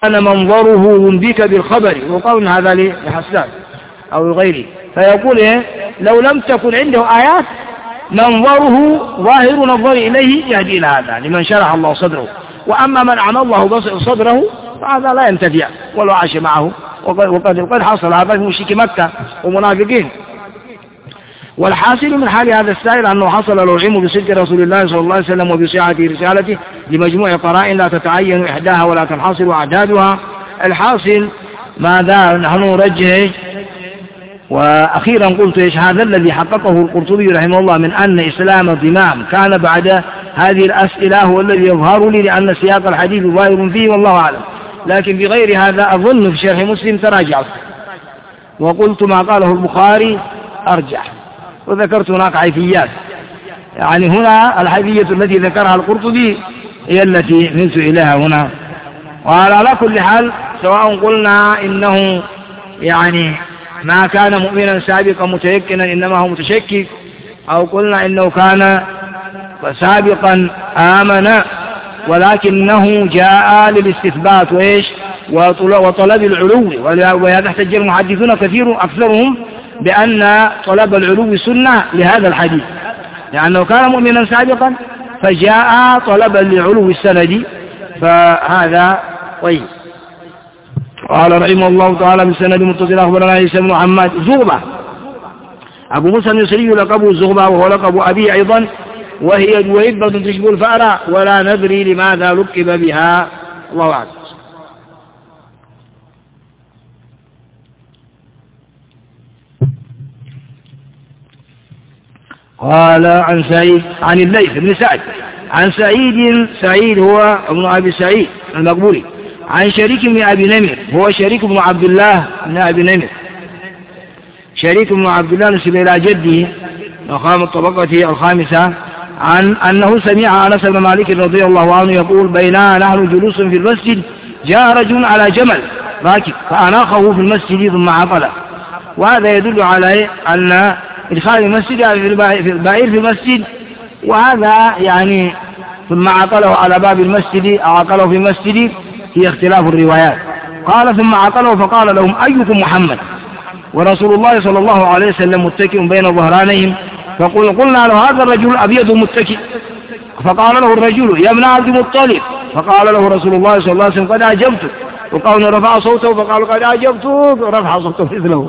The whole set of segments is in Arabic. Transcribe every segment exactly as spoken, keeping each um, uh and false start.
كان منظره ينبيك بالخبر، وقول هذا لحسان أو لغيره، فيقول إيه؟ لو لم تكن عنده آيات منظره ظاهر نظر إليه يهدي إلى هذا لمن شرح الله صدره، وأما من عمى الله صدره فهذا لا ينتفع ولو عاش معه، وقد, وقد, وقد حصل هذا في مشرك مكة ومنافقين. والحاصل من حال هذا السائل أنه حصل له العلم بصدق رسول الله صلى الله عليه وسلم وبصحة رسالته لمجموع قرائن لا تتعين إحداها ولا تنحصر أعدادها. الحاصل ماذا نحن نرجح. وأخيرا قلت إيش هذا الذي حققه القرطبي رحمه الله من أن إسلام الضمام كان بعد هذه الأسئلة هو الذي يظهر لي، لأن سياق الحديث ظاهر فيه والله أعلم، لكن بغير هذا أظن في شرح مسلم تراجعت وقلت ما قاله البخاري أرجح، وذكرت هناك حيثيات، يعني هنا الحيثية التي ذكرها القرطبي هي التي نلت إليها هنا. وعلى كل حال سواء قلنا إنه يعني ما كان مؤمنا سابقا متيقنا إنما هو متشكك، أو قلنا إنه كان سابقا آمن ولكنه جاء للاستثبات وإيش وطلب العلو، وهذا احتج المحدثون كثير أكثرهم بأن طلب العلو سنة لهذا الحديث، لأنه كان مؤمنا سابقا فجاء طلبا لعلو السند، فهذا طيب. قال رحمه الله تعالى بالسند متصل أخبرنا عيسى بن محمد زغبة أبو موسى النصري لقبه زغبة وهو لقب أبي أيضا، وهي دويبة تشبه الفأرة ولا ندري لماذا لقب بها، الله أعلم. قال عن سعيد عن الليث بن سعد عن سعيد سعيد هو ابن أبي سعيد المقبوري عن شريك بن أبي نمر هو شريك بن عبد الله بن أبي نمر، شريك بن عبد الله نسب إلى جده مقام الطبقة الخامسة، عن أنه سمع أنس بن مالك رضي الله عنه يقول بينما نحن جلوس في المسجد جاء رجل على جمل راكب فأناخه في المسجد ثم عقله، وهذا يدل على أن إدخال المسجد في البعير في المسجد، وهذا يعني ثم عقله على باب المسجد أو عقله في المسجد في اختلاف الروايات. قال ثم عقله فقال لهم أيكم محمد، ورسول الله صلى الله عليه وسلم متكئ بين ظهرانيهم، فقل قلنا له هذا الرجل أبيض متكئ، فقال له الرجل يا ابن عبد المطلب، فقال له رسول الله صلى الله عليه وسلم قد أعجبتك، وقال رفع صوته فقال قد أعجبتك رفع صوته مثله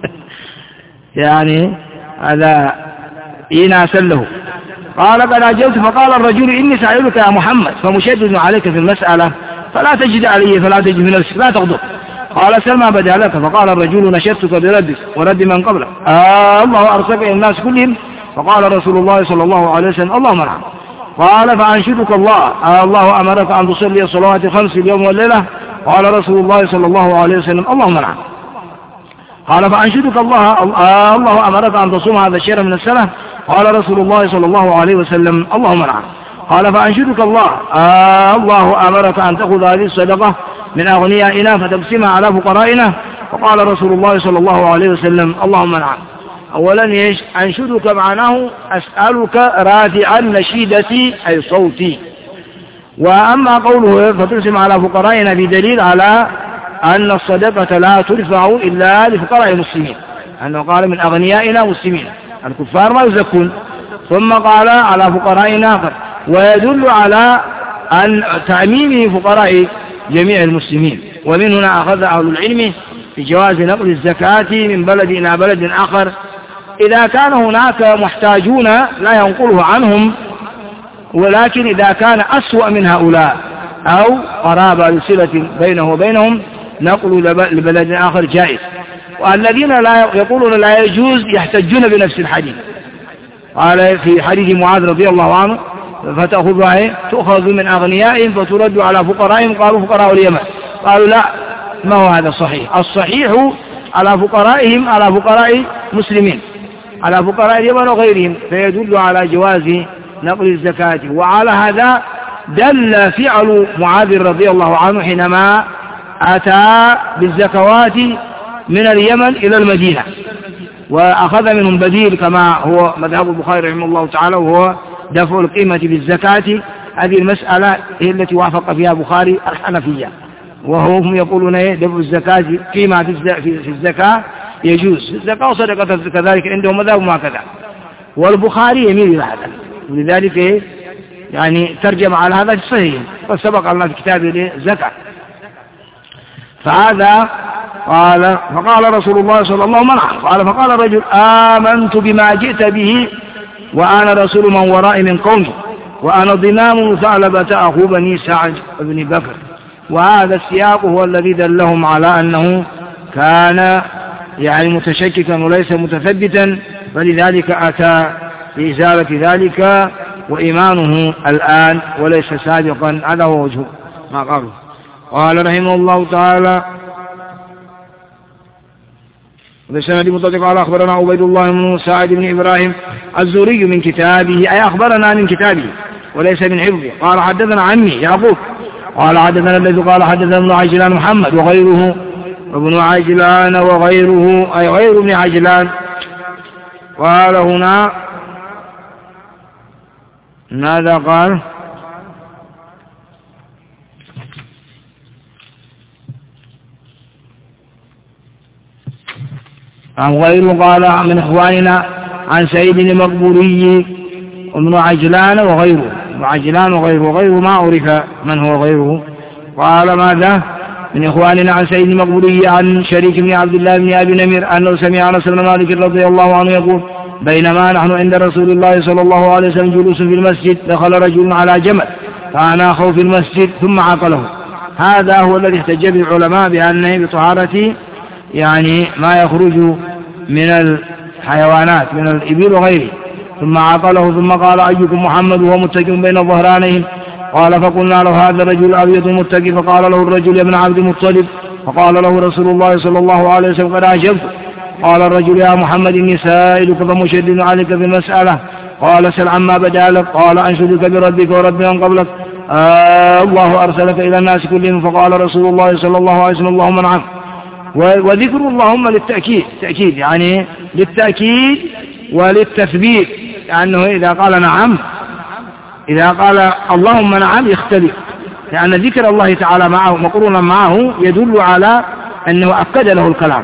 يعني هذا إناسا له. قال قد أعجبت، فقال الرجل إني سائلك يا محمد فمشدد عليك في المسألة فلا تجد علي فلا تجد في نفسك لا تغضب. قال سلمى بدا لك، فقال الرجل نشدتك بردك ورد من قبلك آه الله أرسلك الناس كلهم، فقال رسول الله صلى الله عليه وسلم اللهم نعم. قال فأنشدك الله آه الله أمرك أن تصلي الصلوات خمس اليوم والليلة، قال رسول الله صلى الله عليه وسلم اللهم نعم. قال فأنشدك الله آه الله أمرك أن تصوم هذا الشهر من السنة، قال رسول الله صلى الله عليه وسلم اللهم نعم. قال فأنشدك الله آه الله أمرك أن تأخذ هذه الصدقة من أغنيائنا فتقسمها على فقرائنا، وقال رسول الله صلى الله عليه وسلم اللهم نعم. أولا يش أنشدك معناه أسألك رافعا نشيدتي أي صوتي، وأما قوله فتقسم على فقرائنا في دليل على أن الصدقة لا ترفع إلا لفقراء المسلمين، أنه قال من أغنيائنا مسلمين الكفار ما يزكون، ثم قال على فقرائنا آخر، ويدل على أن تعميم فقراء جميع المسلمين. ومن هنا أخذ أهل العلم في جواز نقل الزكاة من بلد إلى بلد آخر إذا كان هناك محتاجون لا ينقله عنهم، ولكن إذا كان أسوأ من هؤلاء أو قرابة لصلة بينه وبينهم نقل لبلد آخر جائز. والذين لا يقولون لا يجوز يحتجون بنفس الحديث، قال في حديث معاذ رضي الله عنه فتأخذها تؤخذ من أغنيائهم فترد على فقرائهم، قالوا فقراء اليمن، قالوا لا ما هو هذا الصحيح، الصحيح على فقرائهم على فقراء مسلمين على فقراء اليمن وغيرهم، فيدل على جواز نقل الزكاة. وعلى هذا دل فعل معاذ رضي الله عنه حينما أتى بالزكوات من اليمن إلى المدينة وأخذ منهم بديل كما هو مذهب البخاري رحمه الله تعالى، وهو دفع القيمة بالزكاة. هذه المسألة هي التي وافق فيها البخاري الحنفية، وهم يقولون دفع الزكاة فيما في الزكاة يجوز، الزكاة وصدقة كذلك عندهم مذهب ما كذا، والبخاري يميل إلى هذا، ولذلك يعني ترجم على هذا الصحيح، فسبق لنا في كتابه الزكاة. فهذا قال فقال رسول الله صلى الله عليه وسلم قال فقال الرجل آمنت بما جئت به وأنا رسول من ورائي من قومي وأنا ضمام ثعلبة أخو بني سعد بن بكر. وهذا السياق هو الذي دلهم على أنه كان يعني متشككا وليس متثبتا، فلذلك أتى بإزالة ذلك وإيمانه الآن وليس سابقا. هذا هو وجه ما قاله. قال رحمه الله تعالى بسند مطلق قال أخبرنا عبيد الله بن سعد بن إبراهيم الزهري من كتابه، أي أخبرنا من كتابه وليس من حفظه. قال حدثنا عمي يعقوب قال حدثنا الذي قال حدثنا ابن عجلان محمد وغيره ابن عجلان وغيره أي غير ابن عجلان. قال هنا ماذا قال؟ عن غيره قال من إخواننا عن سيد المقبوري وابن عجلان وغيره، ابن عجلان وغيره وغيره ما عرف من هو غيره. قال ماذا؟ من إخواننا عن سيد المقبوري عن شريك بن عبد الله بن أبي نمير أنه سمع أنس بن مالك رضي الله عنه يقول بينما نحن عند رسول الله صلى الله عليه وسلم جلوس في المسجد دخل رجل على جمل فأناخه في المسجد ثم عقله. هذا هو الذي احتج به العلماء بأنه بطهارة يعني ما يخرج من الحيوانات من الإبل وغيره، ثم عقله ثم قال أيكم محمد وهو متكئ بين ظهرانهم؟ قال فقلنا له هذا الرجل أبيض متكئ. فقال له الرجل يا ابن عبد المطلب. فقال له رسول الله صلى الله عليه وسلم قد أعجبت. قال الرجل يا محمد إني سائلك فمشدد عليك في المسألة. قال سل عما بدا لك. قال أنشدك بربك ورب من قبلك آه الله أرسلك إلى الناس كلهم. فقال رسول الله صلى الله عليه وسلم اللهم نعم. وذكر اللهم للتأكيد تأكيد يعني للتأكيد وللتثبيت، لأنه إذا قال نعم إذا قال اللهم نعم يختلف، لأن ذكر الله تعالى معه مقرونا معه يدل على أنه أكد له الكلام.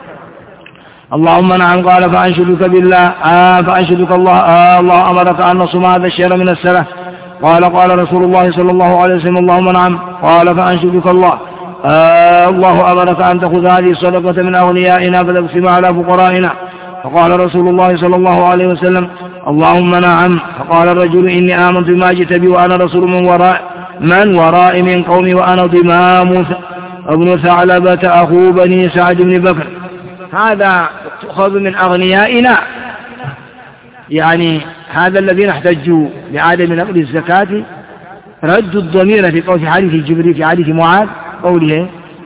اللهم نعم. قال فأنشدك بالله آه فأنشدك الله آه الله أمرك أن نصوم هذا الشهر من السنة. قال قال رسول الله صلى الله عليه وسلم اللهم نعم. قال فأنشدك الله آه الله أمرك أن تأخذ هذه الصدقة من أغنيائنا فتقسم على فقرائنا. فقال رسول الله صلى الله عليه وسلم اللهم نعم. فقال الرجل إني آمنت بما جئت به وأنا رسول من وراء من ورائي من قومي وأنا ضمام ابن ثعلبة أخو بني سعد بن بكر. هذا تؤخذ من أغنيائنا، يعني هذا الذين احتجوا بعدم نقل الزكاة ردوا الضمير في قول حديث جبريل في حديث معاذ قوله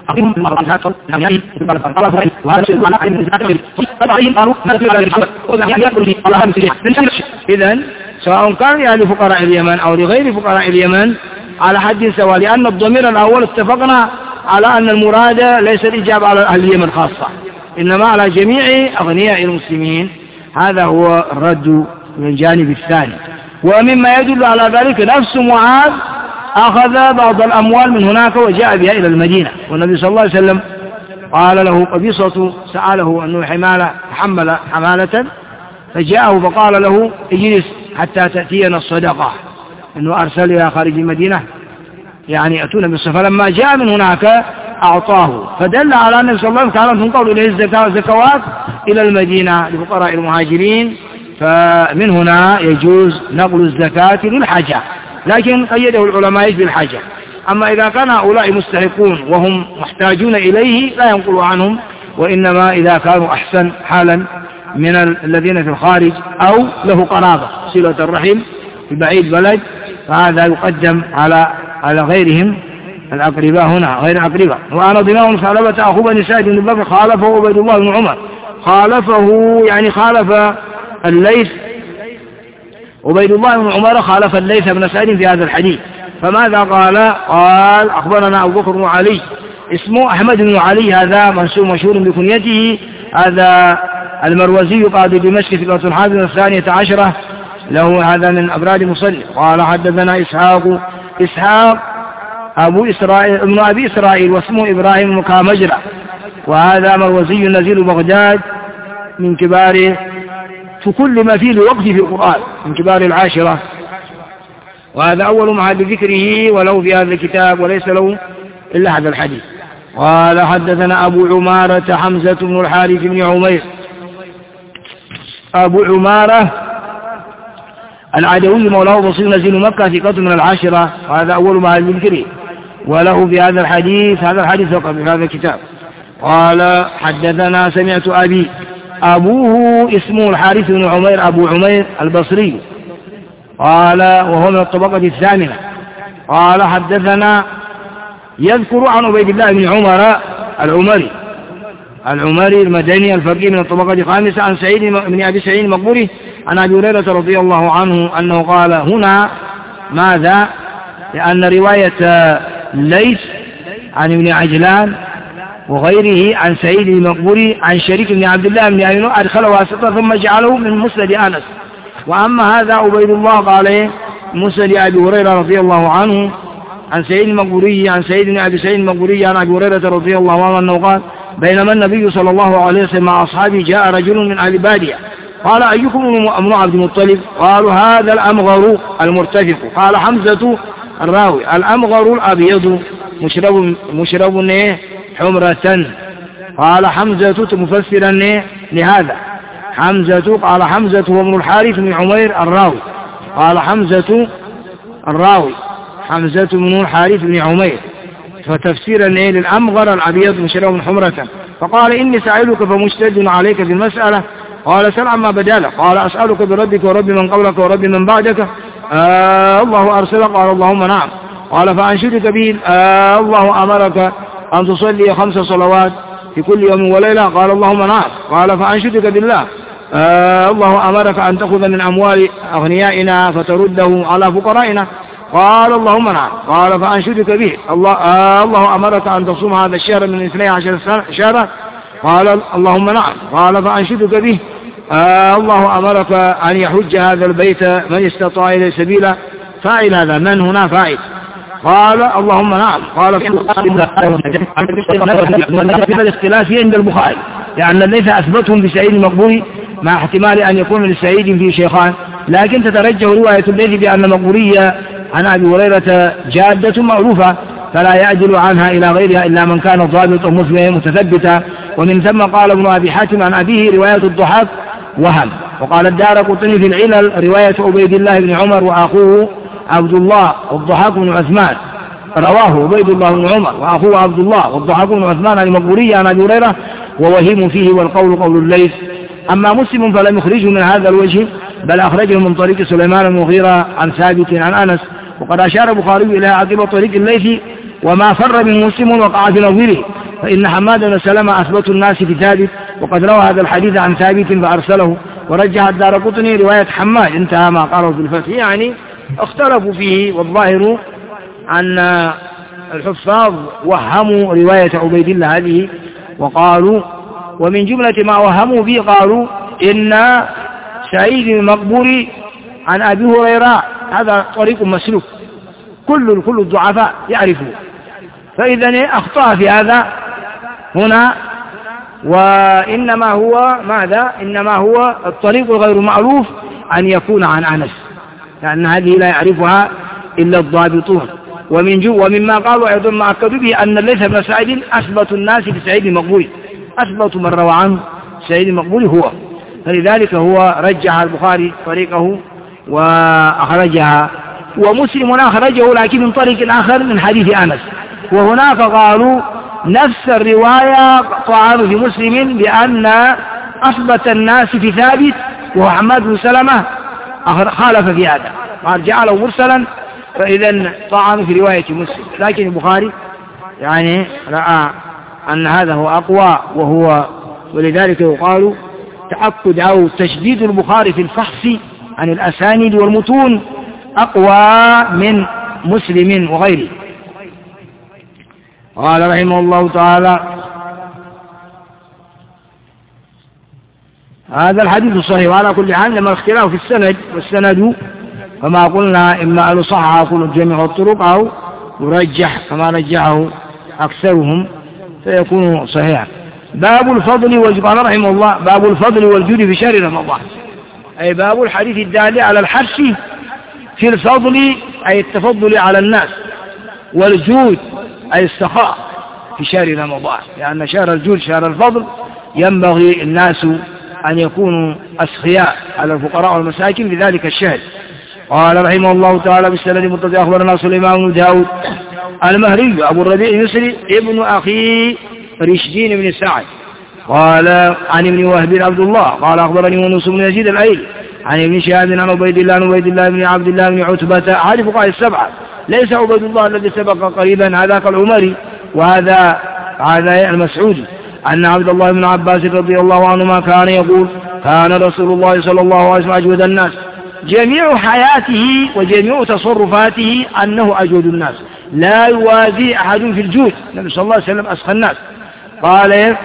إذن سواء كان يعني فقراء اليمن أو لغير فقراء اليمن على حد سواء، لأن الضمير الأول اتفقنا على أن المراد ليس الإجابة على أهل اليمن خاصة، إنما على جميع أغنياء المسلمين. هذا هو الرد من الجانب الثاني. ومما يدل على ذلك نفس معاذ أخذ بعض الأموال من هناك وجاء بها إلى المدينة، والنبي صلى الله عليه وسلم قال له قبيصة سأله أنه حمالة حمل حمالة فجاءه فقال له اجلس حتى تأتينا الصدقة، أنه أرسلها خارج المدينة يعني أتونا بالصفة. لما جاء من هناك أعطاه، فدل على أن صلى الله عليه وسلم كانت تنقل إليه الزكوات إلى المدينة لفقراء المهاجرين، فمن هنا يجوز نقل الزكاة للحاجة، لكن قيده العلماء بالحاجة. أما إذا كان هؤلاء مستحقون وهم محتاجون إليه لا ينقل عنهم، وإنما إذا كانوا أحسن حالا من الذين في الخارج أو له قرابة صلة الرحم في بعيد بلد، فهذا يقدم على على غيرهم الأقرباء هنا غير الأقرباء. وأنا ضمام ثعلبة أخو بني سعد بن بكر خالفه عبيد الله بن عمر، خالفه يعني خالف الليث، عبيد الله بن عمر خالف الليث بن سعد في هذا الحديث. فماذا قال؟ قال أخبرنا أبو بكر بن علي اسمه أحمد بن علي، هذا منسوب مشهور بكنيته، هذا المروزي قاضي دمشق في الوقت الحادث الثانية عشرة له، هذا من أبراد مصنف. قال حدثنا إسحاق إسحاق أبو إسرائيل ابن أبي إسرائيل واسمه إبراهيم مكامجرة، وهذا مروزي نزيل بغداد من كبار في كل ما فيه الوقت في القرآن، من كبار العاشرة، وهذا أول محل ذكره وله في هذا الكتاب، وليس له إلا هذا الحديث. قال حدثنا أبو عمارة حمزة بن الحارث بن عمير، أبو عمارة العدوي مولاه بصير نزيل مكة ثقة من العاشرة، وهذا أول محل ذكره وله في هذا الحديث، هذا الحديث فقط في هذا الكتاب. قال حدثنا سمعت أبي، أبوه اسمه الحارث بن عمير أبو عمير البصري، قال وهو من الطبقة الثامنة. قال حدثنا يذكر عن عبيد الله بن عمر العمري العمري المدني الفقيه من الطبقة الخامسة، عن سعيد بن أبي سعيد المقبري عن أبي هريرة رضي الله عنه أنه قال هنا ماذا؟ لأن رواية ليث عن ابن عجلان وغيره عن سعيد المقبري عن شريك بن عبد الله بن أبي نوح أدخله واسطة ثم جعله من مسند أنس. وأما هذا عبيد الله قال مسند أبي هريرة رضي الله عنه عن سعيد المقبري عن سعيد بن أبي سعيد المقبري عن أبي هريرة رضي الله عنه أنه قال بينما النبي صلى الله عليه وسلم مع أصحابه جاء رجل من أهل بادية قال أيكم ابن عبد المطلب؟ قالوا هذا الأمغر المرتفق. قال حمزة الراوي الأمغر الأبيض مشرب مشرب حمرة. قال حمزة مفسرا لهذا حمزة قال حمزة هو ابن الحارث بن عمير الراوي. قال حمزة الراوي حمزة بن الحارث بن عمير فتفسيرا للأمغر الأبيض مشرب حمرة. فقال إني سائلك فمشتد عليك في المسألة. قال سل عما بدا لك. قال أسألك بربك ورب من قبلك ورب من بعدك آه الله أرسلك؟ قال اللهم نعم. قال فأنشدك به آه الله أمرك أن تصلي خمس صلوات في كل يوم وليلة؟ قال اللهم نعم. قال فأنشدك بالله آه الله أمرك أن تأخذ من أموال أغنيائنا فترده على فقرائنا؟ قال اللهم نعم. قال فأنشدك به الله آه الله أمرك أن تصوم هذا الشهر من اثني عشر شهرا؟ قال اللهم نعم. قال فأنشدك به آه الله أمرك أن يحج هذا البيت من استطاع إليه سبيلا؟ فاعل هذا من هنا فاعل. قال اللهم نعم. قال في الاختلاف عند البخاري لأن ليس أثبتهم بسعيد المقبوري مع احتمال أن يكون لسعيد في شيخان، لكن تترجح رواية الليث بأن مقبورية عن أبي هريرة جادة معروفة فلا يعدل عنها إلى غيرها إلا من كان ضابط مسلم متثبتا. ومن ثم قال ابن أبي حاتم عن أبيه رواية الضحاك وهم. وقال الدارقطني في العلل رواية عبيد الله بن عمر وأخوه عبد الله والضحاك بن عثمان، رواه عبيد الله بن عمر وأخوه عبد الله والضحاك بن عثمان عن مقبورية عن أبي هريرة ووهم فيه والقول قول الليث. أما مسلم فلم يخرجه من هذا الوجه بل أخرجه من طريق سليمان المغيرة عن ثابت عن أنس. وقد أشار البخاري إلى عقب طريق الليث وما فر من مسلم وقع في نظيره، فإن حماد بن سلمة أثبت الناس في ثابت وقد روى هذا الحديث عن ثابت فأرسله. ورجح الدارقطني رواية حماد انتهى ما قاله في الفتح، يعني اختلفوا فيه. والظاهر أن الحفاظ وهموا رواية عبيد الله هذه وقالوا ومن جملة ما وهموا به قالوا إن سعيد المقبوري عن أبي هريرة هذا طريق مسلوك كل كل الضعفاء يعرفه، فإذا أخطأ في هذا هنا. وإنما هو ماذا؟ إنما هو الطريق الغير معروف أن يكون عن أنس، لأن هذه لا يعرفها إلا الضابطون. ومن جو ومما قالوا أيضا ما أكدوا به أن ليس بن سعيد أثبت الناس في سعيد المقبوري، أثبت من روى عنه سعيد المقبوري هو، فلذلك هو رجح البخاري طريقه وأخرجها. ومسلم أخرجه لكن من طريق آخر من حديث أنس. وهناك قالوا نفس الرواية طعن في مسلم بأن أثبت الناس في ثابت وهو حماد بن سلمة خالف في هذا قال جعله مرسلا، فإذا طعن في رواية مسلم. لكن البخاري يعني رأى أن هذا هو أقوى، وهو ولذلك يقال تأكد أو تشديد البخاري في الفحص عن الأسانيد والمتون أقوى من مسلم وغيره. قال رحمه الله تعالى هذا الحديث الصحيح. وعلى كل حال لما اختلاف في السند والسند كما قلنا إما أن صحها كل جميع الطرق أو يرجح كما رجحه أكثرهم فيكون صحيحا. باب الفضل والجود، قال رحمه الله باب الفضل والجود في شهر رمضان، أي باب الحديث الدال على الحث في الفضل أي التفضل على الناس، والجود أي السخاء في شهر رمضان، لأن شهر الجود شهر الفضل، ينبغي الناس أن يكونوا أسخياء على الفقراء والمساكين في ذلك الشهر. قال رحمه الله تعالى بالسند المتصل أخبرنا سليمان بن داود المهري أبو الربيع المصري ابن أخي رشدين بن سعد قال عن ابن وهب عبد الله قال أخبرني يونس بن يزيد الأيلي عن ابن شهاب عن عبيد الله بن عبيد الله بن عبد الله بن عتبة أحد فقهاء السبعة، ليس عبيد الله الذي سبق قريبا هذاك العمري وهذا هذا المسعودي، أن عبد الله بن عباس رضي الله عنهما كان يقول كان رسول الله صلى الله عليه وسلم أجود الناس، جميع حياته وجميع تصرفاته أنه أجود الناس، لا يوازي أحد في الجود، النبي صلى الله عليه وسلم أسخى الناس. قال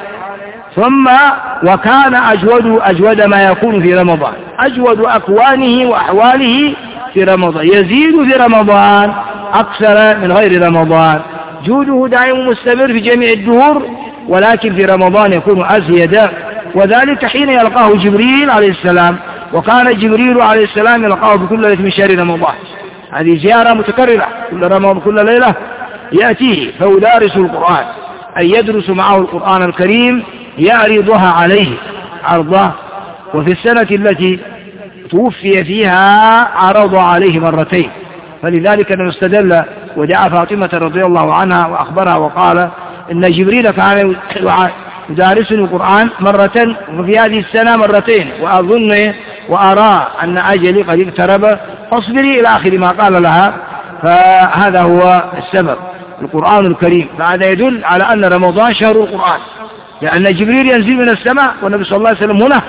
ثم وكان أجود أجود ما يكون في رمضان، أجود أكوانه وأحواله في رمضان، يزيد في رمضان أكثر من غير رمضان، جوده دائم مستمر في جميع الدهور، ولكن في رمضان يكون أزيد، وذلك حين يلقاه جبريل عليه السلام، وكان جبريل عليه السلام يلقاه بكل ليلة من شهر رمضان، هذه زيارة متكررة كل رمضان كل ليلة يأتيه فيدارس القرآن، أي يدرس معه القرآن الكريم يعرضها عليه عرضه، وفي السنة التي توفي فيها عرض عليه مرتين، فلذلك استدل ودعا فاطمة رضي الله عنها وأخبرها وقال إن جبريل كان يدارسني القرآن مرة وفي هذه السنة مرتين، وأظن وأرى أن أجلي قد اقترب فاصبري إلى آخر ما قال لها، فهذا هو السبب القرآن الكريم. فهذا يدل على أن رمضان شهر القرآن، لأن جبريل ينزل من السماء والنبي صلى الله عليه وسلم هنا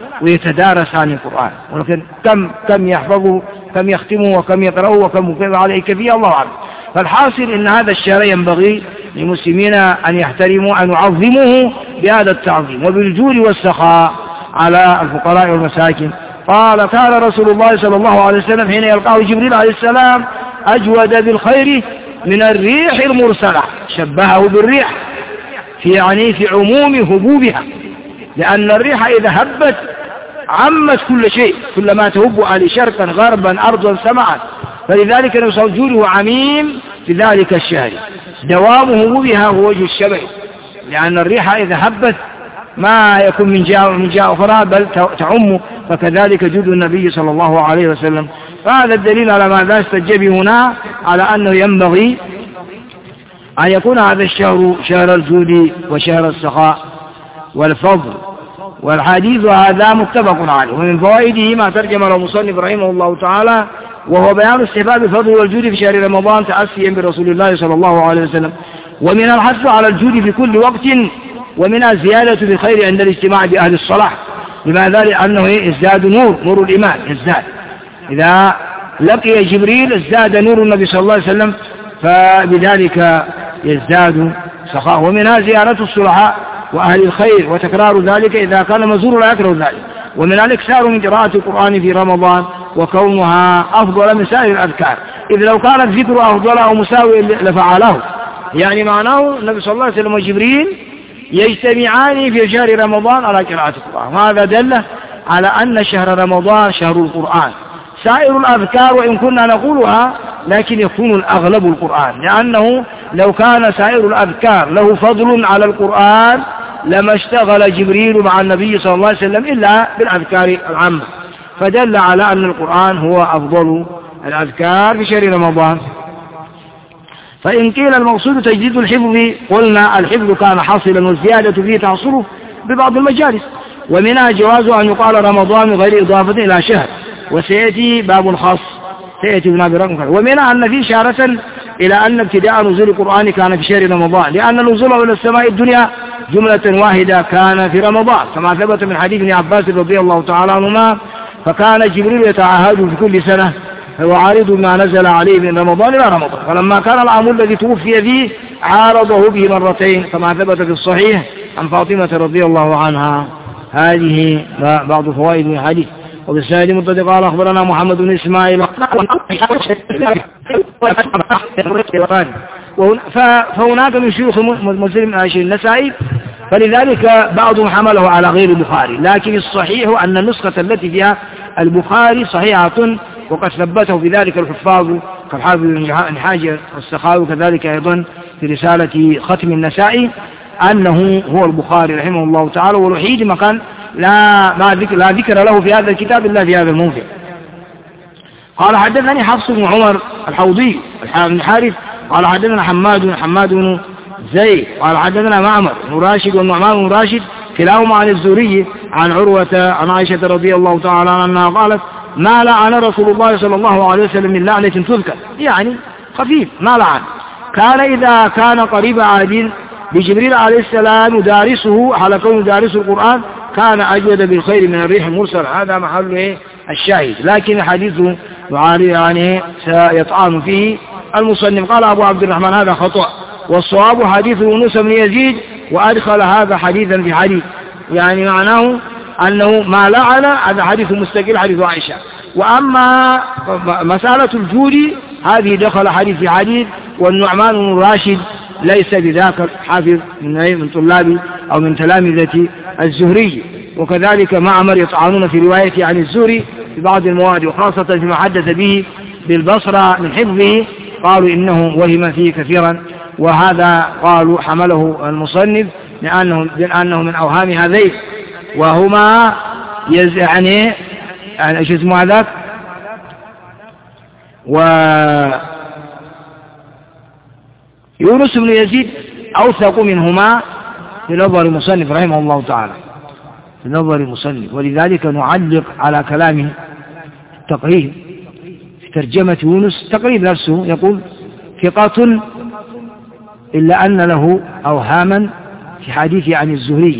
ويتدارس عن القرآن، ولكن كم كم يحفظه كم يختمه وكم يقرأه وكم يقرأ عليه كفيه الله أعلم. فالحاصل إن هذا الشهر ينبغي للمسلمين أن يحترموا أن يعظموه بهذا التعظيم وبالجود والسخاء على الفقراء والمساكين. قال كان رسول الله صلى الله عليه وسلم حين يلقاه جبريل عليه السلام أجود بالخير من الريح المرسلة، شبهه بالريح في يعني في عموم هبوبها، لأن الريح إذا هبت عمت كل شيء، كل ما تهب عليه شرقا غربا أرضا سمعا، فلذلك وجوده عميم في ذلك الشهر، دوام هبوبها هو وجه الشبه، لأن الريح إذا هبت ما يكون من جهة من جهة أخرى بل تعم، فكذلك جود النبي صلى الله عليه وسلم. فهذا الدليل على ماذا استجب هنا على أنه ينبغي أن يكون هذا الشهر شهر الجود وشهر السخاء والفضل، والحديث هذا متفق عليه. ومن فوائده ما ترجم له المصنف رحمه الله تعالى، وهو بيان استحباب الفضل والجود في شهر رمضان تأسيا برسول الله صلى الله عليه وسلم، ومن الحث على الجود في كل وقت، ومن الزيادة في الخير عند الاجتماع بأهل الصلاح، لماذا؟ لأنه يزداد نور نور الإيمان يزداد، إذا لقي جبريل ازداد نور النبي صلى الله عليه وسلم، فبذلك يزداد سخاء. ومنها زيارة الصلحاء وأهل الخير وتكرار ذلك إذا كان مزور لا يكره ذلك. ومن الإكثار من قراءة القرآن في رمضان وكونها أفضل من سائر الأذكار، إذ لو كان الذكر أفضل أو مساوي لفعله، يعني معناه النبي صلى الله عليه وسلم وجبريل يجتمعان في شهر رمضان على قراءة القرآن، وهذا دل على أن شهر رمضان شهر القرآن. سائر الأذكار وإن كنا نقولها لكن يكون الأغلب القرآن، لأنه لو كان سائر الأذكار له فضل على القرآن لما اشتغل جبريل مع النبي صلى الله عليه وسلم إلا بالأذكار العامة، فدل على أن القرآن هو أفضل الأذكار في شهر رمضان. فإن قيل المقصود تجديد الحفظ، قلنا الحفظ كان حاصلا والزيادة فيه تحصل ببعض المجالس، ومنها جواز أن يقال رمضان غير إضافة إلى شهر، وسيأتي باب خاص سيأتي بنا برقم. ومنها أن في شارة إلى أن ابتداء نزول القرآن كان في شهر رمضان، لأن نزوله إلى السماء الدنيا جملة واحدة كان في رمضان، كما ثبت من حديث ابن عباس رضي الله تعالى عنهما، فكان جبريل يتعاهد في كل سنة وعارض ما نزل عليه من رمضان إلى رمضان، فلما كان العام الذي توفي فيه عارضه به مرتين، كما ثبت في الصحيح عن فاطمة رضي الله عنها. هذه بعض فوائد من الحديث. وبالسند متصل قال أخبرنا محمد بن إسماعيل فهناك من شيوخ مسلم عائشة النسائي، فلذلك بعضهم حمله على غير البخاري، لكن الصحيح أن النسخة التي فيها البخاري صحيحة، وقد ثبته في ذلك الحفاظ كالحافظ بن حجر والسخاوي، كذلك أيضا في رسالة ختم النسائي أنه هو البخاري رحمه الله تعالى، والوحيد مكان لا ما ذكر لا ذكر له في هذا الكتاب إلا في هذا الموضع. قال حدثني حفص بن عمر الحوضي بن حارث قال حدثنا حماد حماد بن زيد قال حدثنا معمر بن راشد والنعمان بن راشد كلاهما عن الزهري عن عروة عن عائشة رضي الله تعالى عنها قالت ما لعن رسول الله صلى الله عليه وسلم من لعنة تذكر، يعني خفيف ما لعن، كان إذا كان قريب عهد بجبريل عليه السلام دارسه على كون دارس القرآن كان أجود بالخير من الريح المرسل. هذا محل إيه الشاهد، لكن حديثه يعني سيطعن فيه المصنف. قال أبو عبد الرحمن هذا خطأ، والصواب حديث يونس بن يزيد، وأدخل هذا حديثا في حديث، يعني معناه أنه ما لعن هذا حديث مستقل حديث عائشة. وأما مسألة الجودي هذه دخل حديث في حديث، والنعمان بن راشد ليس بذاك الحافظ من طلاب أو من تلامذة الزهري، وكذلك معمر يطعنون في روايته عن الزهري في بعض المواد، وخاصة فيما حدث به بالبصرة من حفظه قالوا إنه وهم فيه كثيرا، وهذا قالوا حمله المصنف لأنه, لأنه من أوهام هذين، وهما يعني ايش اسمه هذاك ويونس بن يزيد أوثق منهما في نظر المصنف رحمه الله تعالى، في نظر المصنف، ولذلك نعلق على كلامه التقريب في ترجمة يونس. تقريب نفسه يقول ثقة إلا أن له أوهاما في حديثه عن الزهري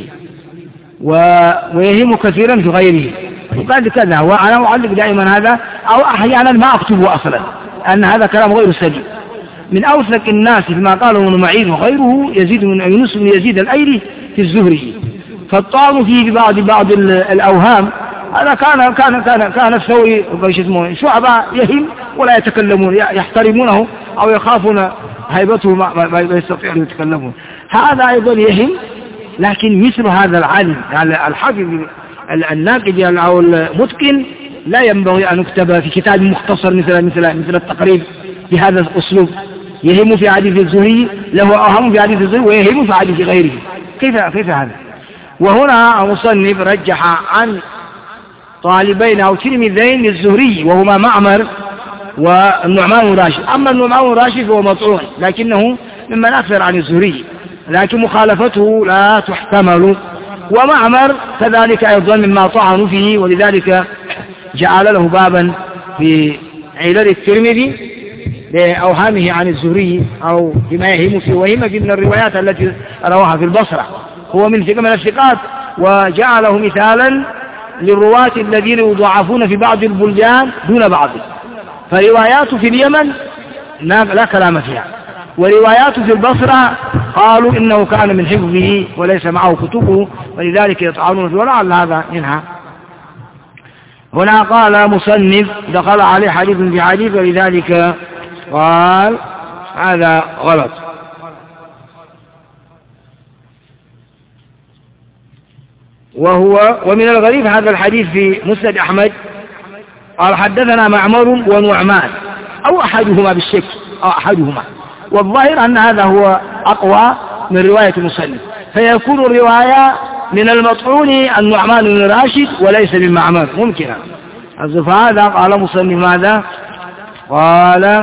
ويهم كثيرا في غيره، وقال كذا، وأنا أعلق دائما هذا، أو أحيانا ما أكتبه أصلا أن هذا كلام غير سليم. من أوثق الناس فيما قاله ابن معين وغيره يزيد من يونس بن يزيد الأيلي في الزهري، فالطعن فيه ببعض بعض الأوهام هذا كان كان كان كان الثوري شعبة يهم ولا يتكلمون، يحترمونه أو يخافون هيبته ما يستطيعون يتكلمون، هذا أيضا يهم. لكن مثل هذا العالم يعني الحافظ الناقد أو المتقن لا ينبغي أن يكتب في كتاب مختصر مثل مثل مثل التقريب بهذا الأسلوب، يهم في حديث الزهري له أهم في حديث الزهري ويهم في حديث غيره، كيف كيف هذا؟ وهنا المصنف رجح عن طالبين أو تلميذين للزهري وهما معمر والنعمان بن راشد. أما النعمان بن راشد هو مطعون لكنه ممن أكثر عن الزهري، لكن مخالفته لا تحتمل، ومعمر كذلك أيضا مما طعنوا فيه، ولذلك جعل له بابا في علل الترمذي لأوهامه عن الزهري أو بما يهم فيه، وهم في من الروايات التي رواها في البصرة، هو من ثقة من الثقات، وجعله مثالا للرواة الذين يضعفون في بعض البلدان دون بعض، فرواياته في اليمن لا كلام فيها، ورواياته في البصرة قالوا إنه كان من حفظه وليس معه كتبه، ولذلك يطعنون فيه، ولعل هذا منها. هنا قال مصنف دخل عليه حديث في حديث، ولذلك قال هذا غلط. وهو ومن الغريب هذا الحديث في مسند أحمد قال حدثنا معمر ونعمان أو أحدهما بالشك أو أحدهما، والظاهر أن هذا هو أقوى من رواية المصنف، فيكون الرواية من المطعون النعمان بن راشد وليس من معمر ممكن. فهذا قال مصنف ماذا؟ قال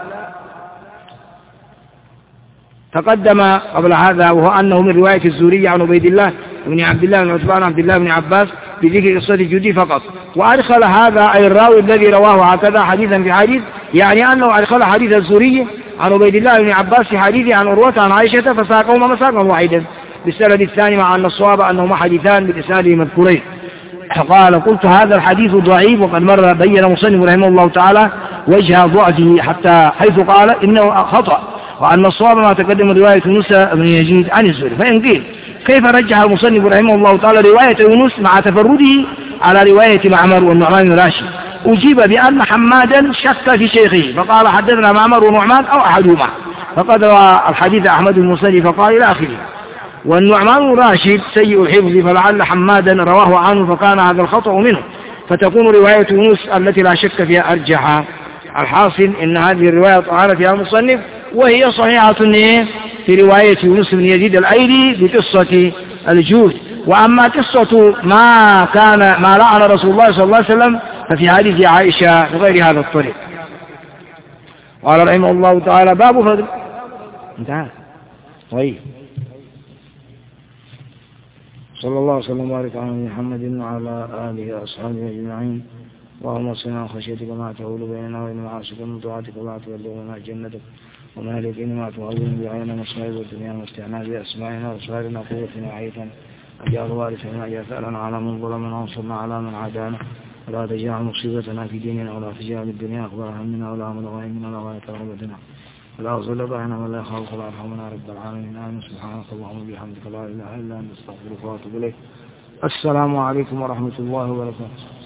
تقدم قبل هذا وهو أنه من رواية الزهري عن عبيد الله بن عبد الله بن عتبان عبد الله بن عباس بذكر قصة الجودي فقط، وأدخل هذا أي الراوي الذي رواه هكذا حديثا في حديث، يعني أنه أدخل حديث الزهري عن عبيد الله بن عباس في حديثه عن عروة عن عائشة فساقهما مساقا واحدا بالسند الثاني، مع أن الصواب أنهما حديثان بالإسناد مذكورين. قال قلت هذا الحديث ضعيف، وقد مر بين مصنف رحمه الله تعالى وجه ضعفه حتى حيث قال إنه خطأ، وأن الصواب ما تقدم رواية يونس بن يزيد عن الزهري. فإن قيل كيف رجح المصنف رحمه الله تعالى رواية يونس مع تفرده على رواية معمر والنعمان بن راشد. أجيب بأن حمادا شك في شيخه فقال حدثنا معمر ونعمان أو أحدهما، فقد روى الحديث أحمد المصري فقال إلى آخره. والنعمان بن راشد سيء الحفظ فلعل حمادا رواه عنه فكان هذا الخطأ منه، فتكون رواية يونس التي لا شك فيها أرجح. الحاصل إن هذه الرواية طعن فيها المصنف، وهي صحيحة في رواية يونس بن يزيد الأيلي بقصة الجود. وأما قصة ما كان ما لعن رسول الله صلى الله عليه وسلم ففي حديث عائشة بغير هذا الطريق. قال رحمه الله تعالى باب فضل انتهى. طيب صلى الله وسلم وبارك على محمد وعلى آله وأصحابه أجمعين. اللهم صل على خشيتك ما تحول بيننا وبين معاصيك ومن طاعتك ما تبلغنا جنتك ومن اليقين ما تهون بعيننا مصائب الدنيا واستعنا بأسمائنا وأبصارنا قوتنا عيثا أجعل وارثنا يثأرنا على من ظلمنا وانصرنا على من عادانا ولا تجعل مصيبتنا في ديننا ولا تجعل الدنيا أكبر همنا ولا مبلغ علمنا ولا غاية رغبتنا ولا أصل بيننا ولا يخالف ولا يرحمنا رب العالمين. آمين. سبحانك اللهم وبحمدك لا إله إلا أنت أستغفرك وأتوب إليك. السلام عليكم ورحمة الله وبركاته.